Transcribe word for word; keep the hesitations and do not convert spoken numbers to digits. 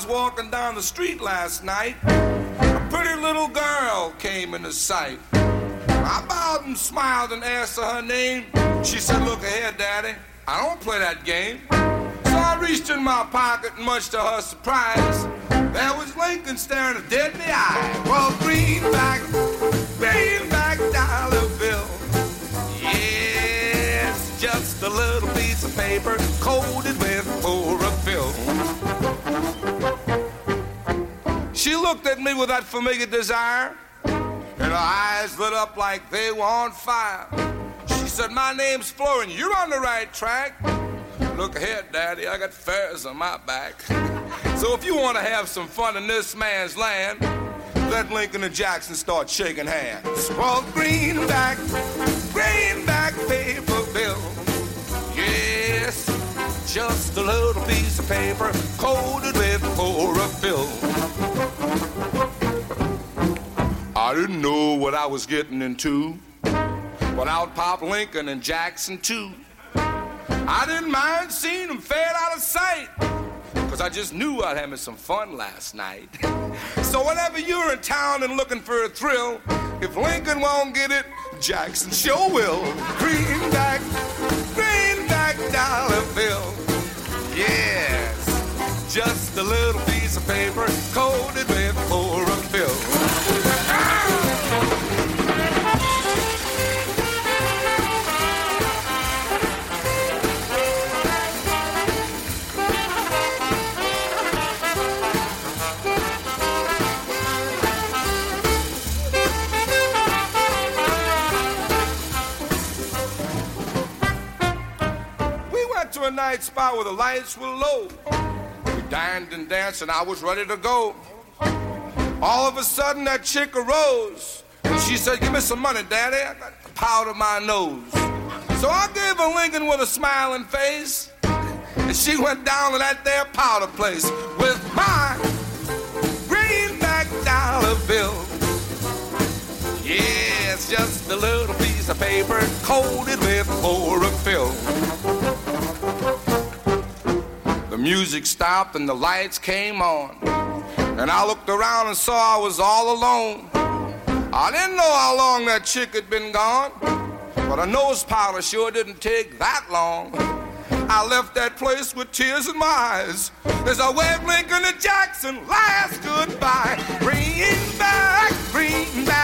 was walking down the street last night, a pretty little girl came into sight. I bowed and smiled and asked her her name. She said, look ahead, Daddy, I don't play that game. So I reached in my pocket, and much to her surprise, there was Lincoln staring her dead in the eye. Well, greenback, greenback dollar bill. Yes, just a little piece of paper coated with chlorophyll. She looked at me with that familiar desire, and her eyes lit up like they were on fire. She said, my name's Florian, you're on the right track. Look ahead, Daddy, I got fares on my back. So if you want to have some fun in this man's land, let Lincoln and Jackson start shaking hands. Well, greenback, greenback paper bill. Yes, just a little piece of paper coated with chlorophyll. I didn't know what I was getting into, but out popped Lincoln and Jackson too. I didn't mind seeing them fade out of sight, cause I just knew I'd have me some fun last night. So whenever you're in town and looking for a thrill, if Lincoln won't get it, Jackson sure will. Greenback, greenback dollar bill. Yes, just a little piece of paper coated with chlorophyll. A night spot where the lights were low. We dined and danced and I was ready to go. All of a sudden that chick arose and she said, give me some money, Daddy, I got powder in my nose. So I gave her Lincoln with a smiling face, and she went down to that there powder place with my greenback dollar bill. Yeah, it's just a little piece of paper coated with chlorophyll. The music stopped and the lights came on, and I looked around and saw I was all alone. I didn't know how long that chick had been gone, but a nose powder sure didn't take that long. I left that place with tears in my eyes as I waved Lincoln and Jackson last goodbye. Bring back, bring back